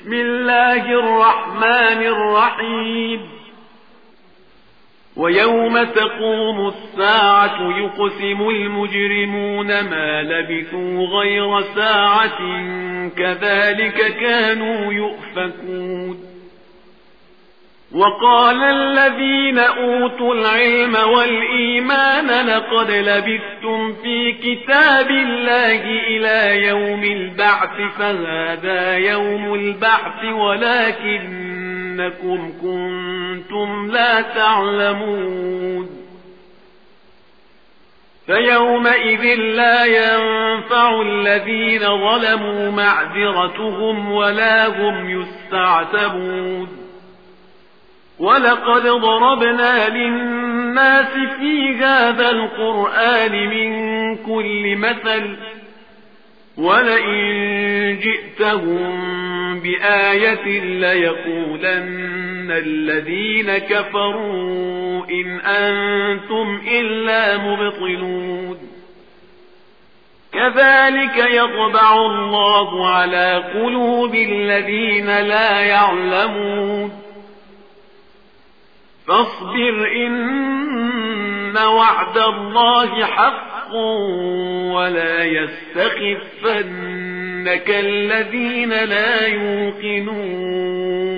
بسم الله الرحمن الرحيم ويوم تقوم الساعة يقسم المجرمون ما لبثوا غير ساعة كذلك كانوا يؤفكون وقال الذين أوتوا العلم والإيمان لقد لبثتم في كتاب الله إلى يوم البعث فهذا يوم البعث ولكنكم كنتم لا تعلمون فيومئذ لا ينفع الذين ظلموا معذرتهم ولا هم يستعتبون ولقد ضربنا للناس في هذا القرآن من كل مثل ولئن جئتهم بآية ليقولن الذين كفروا إن أنتم إلا مبطلون كذلك يطبع الله على قلوب الذين لا يعلمون فاصبر إن وعد الله حق ولا يستخفنك الذين لا يوقنون